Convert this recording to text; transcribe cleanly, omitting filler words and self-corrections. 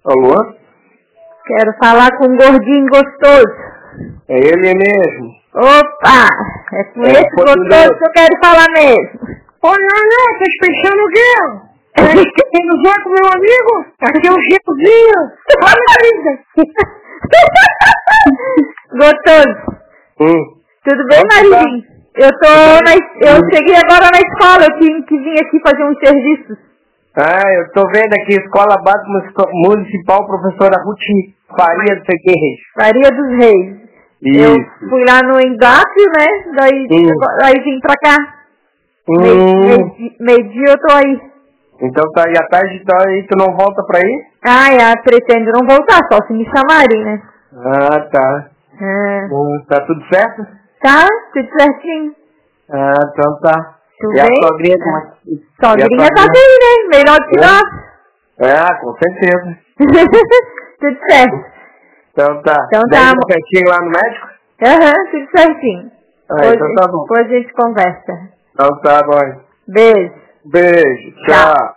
Alô? Quero falar com um gordinho gostoso. É ele mesmo. Opa! É com esse gostoso que eu quero falar mesmo. Ô, não, tá pensando o quê? Tá esquecendo já com meu amigo? Aqui é o Chicozinho. Fala, querida. Gostoso. Tudo bem, Marizinho? Eu cheguei agora na escola, eu tinha que vir aqui fazer uns serviços. Eu tô vendo aqui, Escola Básica Municipal Professora Ruth Faria do Reis. Faria dos Reis. Isso. Eu fui lá no Endácio, né? Daí vim pra cá. Meio-dia eu tô aí. Então tá, e à tarde tá aí, tu não volta pra aí? Pretendo não voltar, só se me chamarem, né? Tá. Tá tudo certo? Tá, tudo certinho. Então tá. Tudo e bem? A sogrinha como é? Sogrinha tá bem, né? Melhor do que nós. Com certeza. Tudo certo. Então tá. Então tá. Certinho lá no médico? Tudo certinho. Então tá bom. Depois a gente conversa. Então tá bom. Beijo. Beijo. Tchau.